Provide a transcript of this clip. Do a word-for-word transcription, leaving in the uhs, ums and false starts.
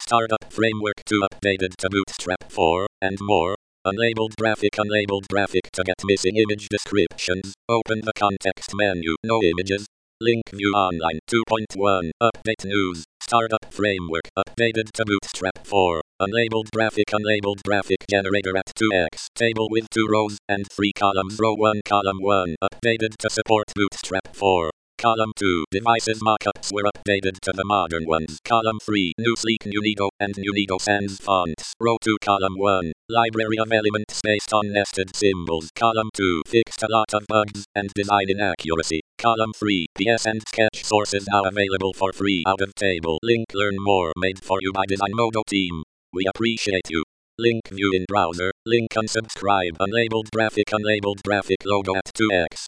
Startup Framework two updated to Bootstrap four, and more. Unlabeled graphic Unlabeled graphic to get missing image descriptions. Open the context menu. No images. Link View Online two point one. Update News. Startup Framework updated to Bootstrap four. Unlabeled graphic Unlabeled graphic generator at two x. Table with two rows and three columns. Row one Column one updated to support Bootstrap four. Column two. Devices mockups were updated to the modern ones. Column three. New sleek Nuneato and Nuneato Sans fonts. Row two Column one. Library of elements based on nested symbols. Column two. Fixed a lot of bugs and design inaccuracy. Column three. P S and Sketch sources now available for free out of table. Link Learn More made for you by Design Modo team. We appreciate you. Link View in browser. Link unsubscribe. Unlabeled graphic Unlabeled graphic logo at two x.